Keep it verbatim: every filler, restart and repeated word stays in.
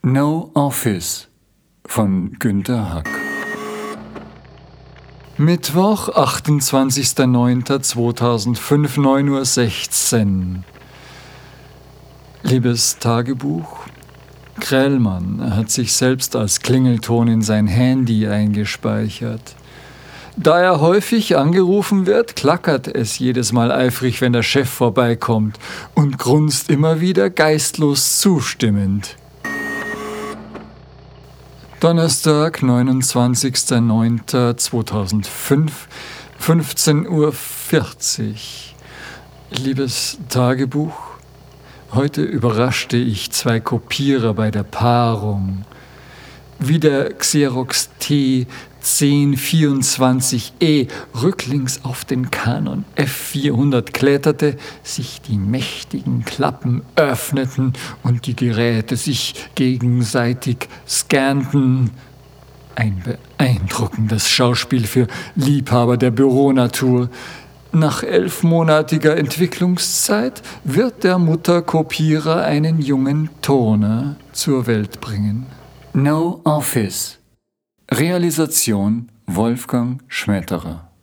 No Office von Günter Hack. Mittwoch, achtundzwanzigster neunter zweitausendfünf, neun Uhr sechzehn. Liebes Tagebuch, Krellmann hat sich selbst als Klingelton in sein Handy eingespeichert. Da er häufig angerufen wird, klackert es jedes Mal eifrig, wenn der Chef vorbeikommt und grunzt immer wieder geistlos zustimmend. Donnerstag, neunundzwanzigster neunter zweitausendfünf, fünfzehn Uhr vierzig. Liebes Tagebuch, heute überraschte ich zwei Kopierer bei der Paarung. Wie der Xerox T zehn vierundzwanzig E rücklings auf den Canon F vierhundert kletterte, sich die mächtigen Klappen öffneten und die Geräte sich gegenseitig scannten. Ein beeindruckendes Schauspiel für Liebhaber der Büronatur. Nach elfmonatiger Entwicklungszeit wird der Mutterkopierer einen jungen Turner zur Welt bringen. No Office. Realisation Wolfgang Schmetterer.